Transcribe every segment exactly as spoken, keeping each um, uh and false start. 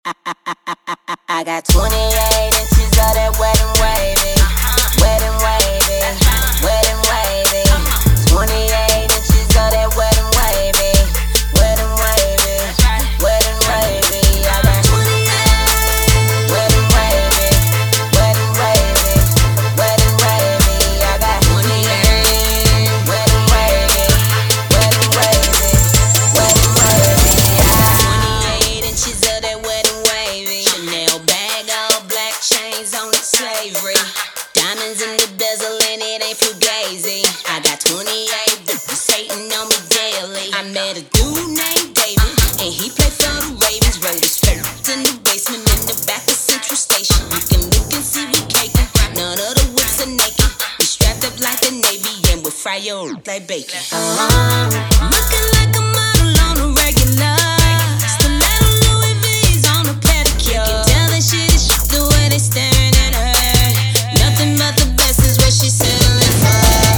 I got twenty-eight inches of that wedding wavy, wedding wavy, wedding wavy. twenty-eight inches of that wedding wavy, wedding wavy, wedding wavy. I got twenty-eight, wedding wavy, wedding wavy, wedding wavy. I got twenty-eight, wedding wavy, wedding wavy, wedding wavy. twenty-eight inches of that wedding wavy. Chanel bag, all black chains on it, slavery. Diamonds in the bezel and it ain't fugazi. I got twenty-eight bitches hating on me daily. I met a dude named David and he played for the Ravens. Rolled his first in the basement in the back of Central Station. You can look and see we caking. None of the whips are naked. We strapped up like the Navy and we fry your like bacon. Uh-huh. Looking like a model on a regular. Stiletto Louis V's on a pedicure. You can tell that shit is shit the way they staring at her. Nothing but the best is what she's settling for.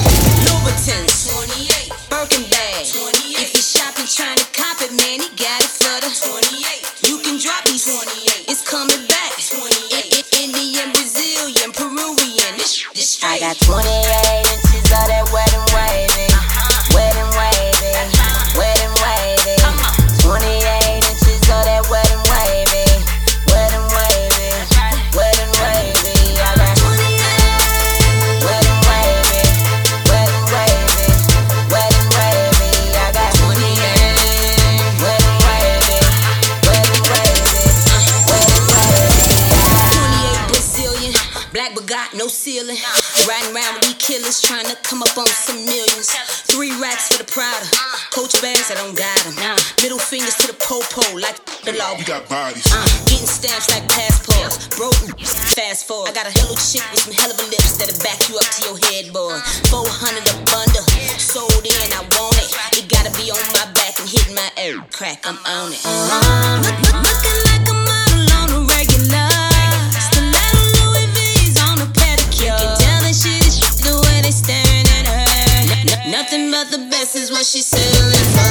Louboutins, twenty-eight. Birkin bag, twenty-eight. If you're shopping trying to cop it, man, he got it for the twenty-eight. You can drop these twenty-eight. It's coming back. twenty-eight. I- I- Indian, Brazilian, Peruvian. This shit is straight. I got twenty-eight inches of that wedding wavy, wedding wavy, wedding wavy. twenty-eight inches of that wedding wavy, wedding wavy, wedding wavy. I got twenty-eight, wedding wavy, wedding wavy, wedding wavy. I got twenty-eight, wedding wavy, wedding wavy, wedding wavy. twenty-eight Brazilian, black but got no ceiling. Riding around with these killers trying to come up on some millions. Three racks for the Prada, Coach bags I don't got them. Middle fingers to the po-po like the law. You got bodies. Uh, getting stamps like passports. Broken, fast forward. I got a hello chick with some hell of a lips that'll back you up to your headboard. four hundred a bundle, sold in, I want it. It gotta be on my back and hitting my air crack, I'm on it. Uh-huh. Look, look, looking like a model on a regular. Stiletto Louis V's on a pedicure. You can tell that shit is shit the way they staring at her. N- nothing but the best is what she's settling for.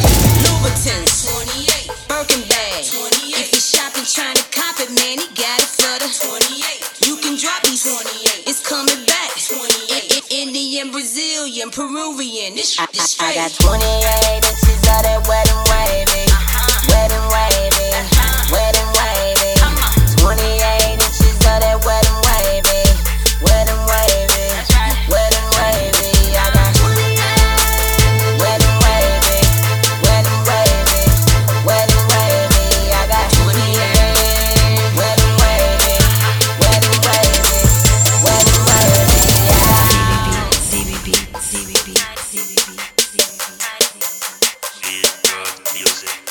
Louboutins, twenty-eight. Birkin bag, twenty-eight. If you're shopping trying to cop it, man, he got it for the twenty-eight. You can drop these twenty-eight. It's coming back. twenty-eight. I- I- Indian, Brazilian, Peruvian. This shit is straight. I got twenty-eight inches of that wedding wavy, wedding wavy, wedding wavy. twenty-eight inches of that wedding wavy, wedding wavy, wedding wavy. I got twenty-eight, wedding wavy, wedding wavy, wedding wavy. I got twenty-eight, wedding wavy, wedding wavy, wedding wavy. C B B, C B B, C B B, C B B, C B B. Feel good music.